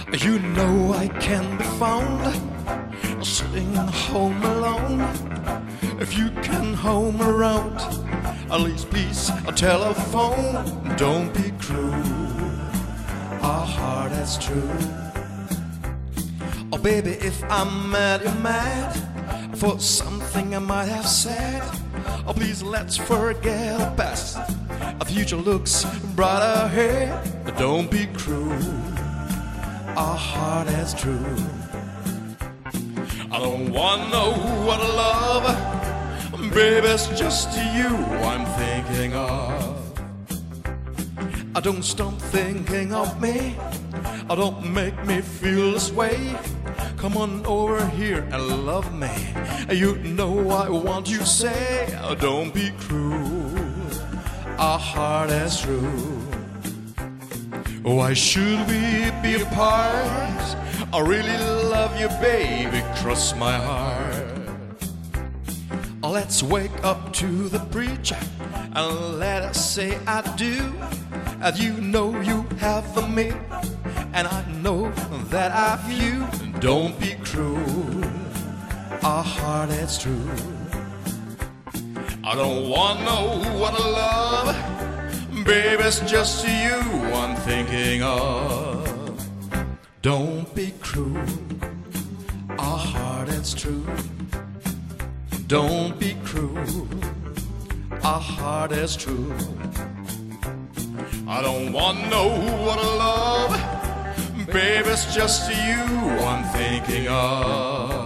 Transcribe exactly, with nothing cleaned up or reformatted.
You know I can be found sitting home alone. If you can home around, at least please a telephone. Don't be cruel, our heart is true. Oh baby, if I'm mad, you're mad for something I might have said. Oh please, let's forget the past. Our future looks brighter ahead. Don't be cruel, our heart is true. I don't wanna know what I love, baby, it's just you I'm thinking of. I don't stop thinking of me, I don't make me feel this way. Come on over here and love me. You know I want you to say, don't be cruel, our heart is true. Why should we be apart? I really love you, baby, cross my heart. Let's wake up to the preacher and let us say I do. And you know you have for me, and I know that I have you. Don't be cruel, our heart is true. I don't want to know what I love, baby, it's just you I'm thinking of. Don't be cruel, our heart is true. Don't be cruel, our heart is true. I don't want to know what I love, baby, it's just you I'm thinking of.